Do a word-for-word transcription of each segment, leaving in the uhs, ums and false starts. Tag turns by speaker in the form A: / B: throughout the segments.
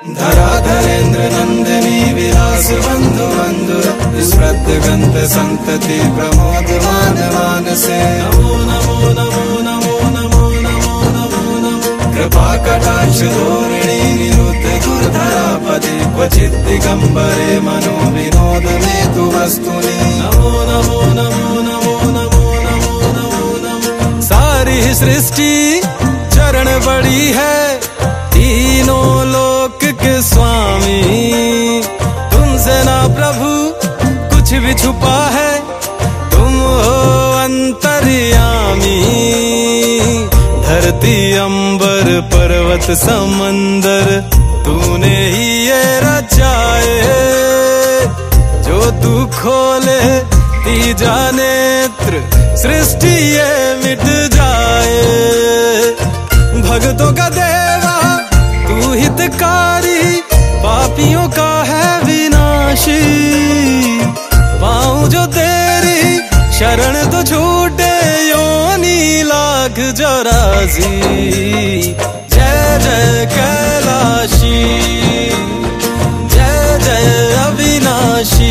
A: धराधरेन्द्र नंदिनी विलास बंधु बंधुर स्मृत गंत संतति प्रमोद मान मानसे नमो नमो नमो नमो नमो नमो नमो नमो कृपा कटाक्ष धोरिणी निरुद्ध दुर्धरापति क्वचित् दिगंबरे मनो विनोद में तु वस्तुनि नमो नमो नमो नमो नमो नमो नमो नमो। सारी सृष्टि चरण बड़ी है तीनों लोक के स्वामी, तुमसे ना प्रभु कुछ भी छुपा है, तुम हो अंतर्यामी। धरती अंबर पर्वत समंदर तूने ही ये रचाए, जो तू खोले तीजा नेत्र सृष्टि ये मिट जाए। भक्तों का देवा तू हितकारी, पापियों का है विनाशी। पाऊं जो तेरी शरण तो छूटे योनी लाख चौरासी। जय जय कैलाशी, जय जय अविनाशी,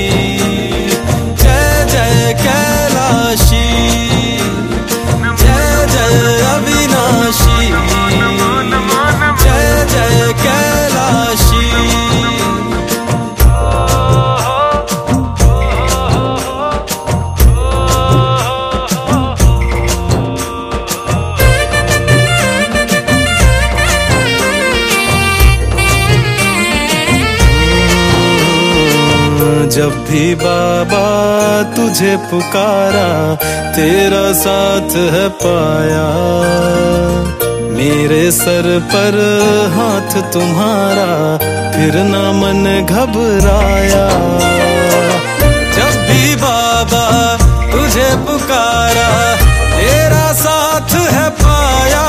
A: जय जय कैलाशी, जय जय अविनाशी, जय जय कैलाशी। जब भी बाबा तुझे पुकारा, तेरा साथ है पाया। मेरे सर पर हाथ तुम्हारा, फिर ना मन घबराया। जब भी बाबा तुझे पुकारा, तेरा साथ है पाया।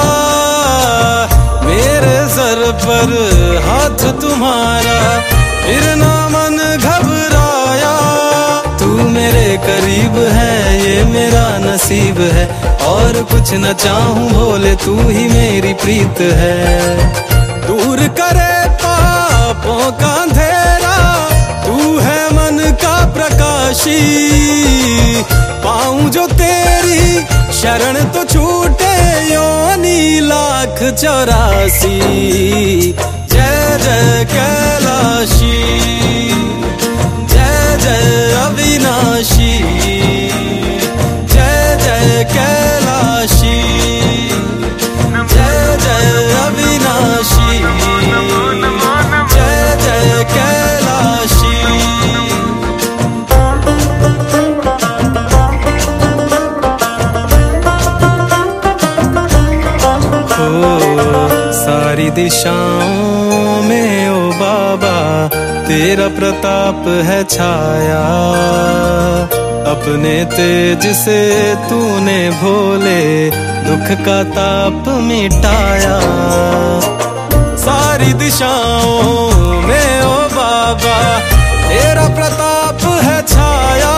A: मेरे सर पर हाथ तुम्हारा, फिर ना मन घबराया। तू मेरे करीब है, ये मेरा नसीब है, और कुछ न चाहूं भोले तू ही मेरी प्रीत है। दूर करे पापों का अंधेरा, तू है मन का प्रकाशी। पाऊं जो तेरी शरण तो छूटे योनी लाख चौरासी। जय जय कैलाशी, जय जय अविनाशी, जय जय कैलाशी, जय जय अविनाशी, जय जय कैलाशी। ओ सारी दिशाओं में ओ बाबा तेरा प्रताप है छाया। अपने तेज से तूने भोले दुख का ताप मिटाया। सारी दिशाओं में ओ बाबा तेरा प्रताप है छाया।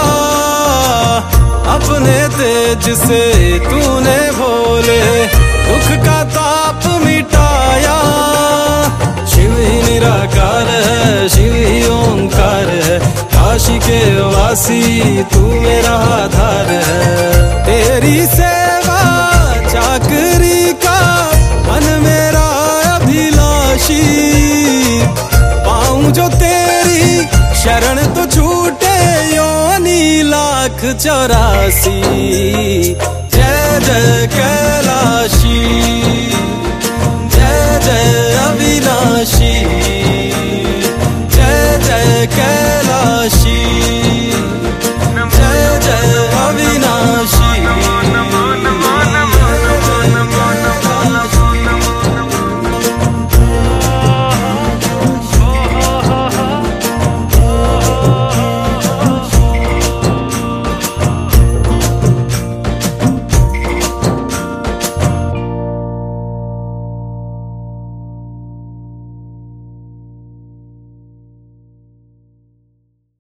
A: अपने तेज से तूने भोले दुख का ताप मिटाया। शिव ही निराकार है, शिव ही ओंकार है, काशी के वासी तू मेरा आधार है। तेरी सेवा चाकरी का मन मेरा अभिलाषी। पाऊं जो तेरी शरण तो छूटे योनी लाख चौरासी। जय जय कैलाशी, जय जय अविनाशी,